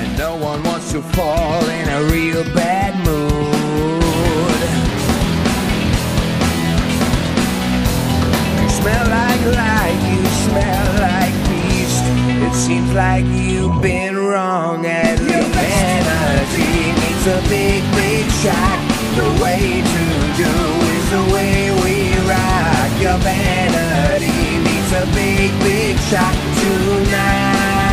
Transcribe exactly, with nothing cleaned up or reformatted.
and no one wants to fall in a real bad mood. You smell like light, you smell like peace. It seems like you've been wrong at least. Vanity needs a big, big shot. The way to do is the way we rock. Your vanity needs a big, big shot tonight.